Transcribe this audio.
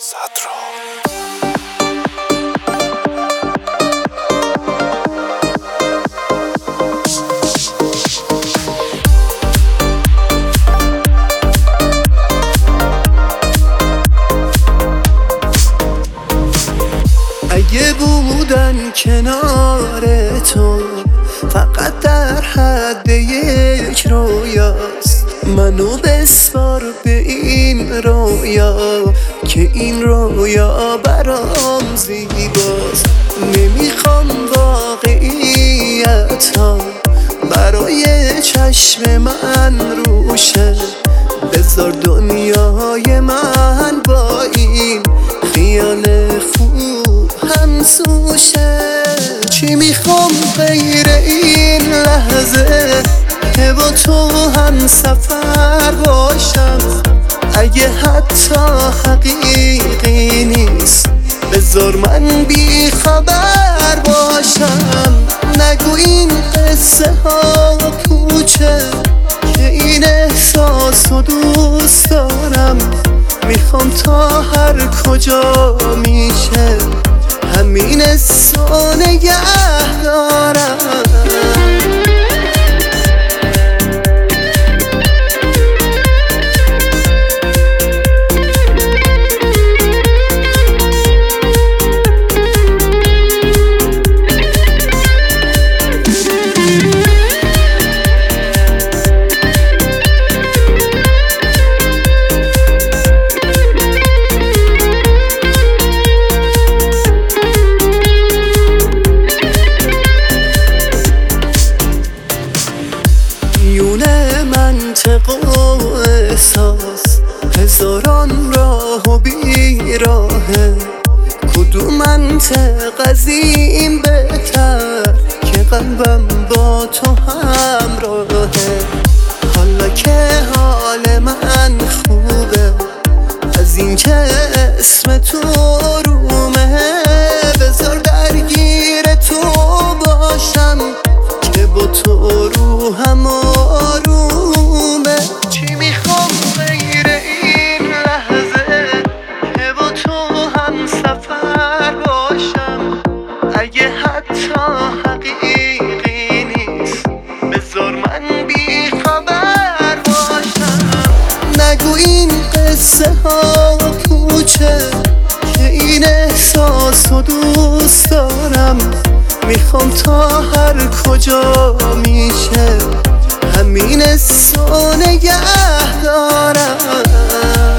صدرا اگه بودن کنار تو فقط در حد یک رویاست، منو بسپار به این رویا که این رویا برام زیباست. نمیخوام واقعیت ها برای چشم من روشه، بذار دنیای من با این خیال خوب همسوشه. چی میخوام غیر این لحظه که با تو هم سفر باشم؟ اگه حتی حقیقی نیست بذار من بی خبر باشم. نگو این قصه ها پوچه که این احساس رو دوست دارم. میخوام تا هر کجا میشه همین حسو نگه دارم. منطق و احساس هزاران راه و بیراهه، کدوم منطق از این بهتر که قلبم با تو همراهه؟ حالا که حال من خوبه از این که اسم تو رومه، بذار درگیر تو باشم که با تو روحم آرومه. چی میخوام غیر این لحظه که با تو هم سفر باشم؟ اگه حتی حقیقی نیست بذار من بی خبر باشم. نگو این قصه ها پوچه که این احساس رو دوست دارم. میخوام تا هر کجا میشه همین حسو نگه دارم.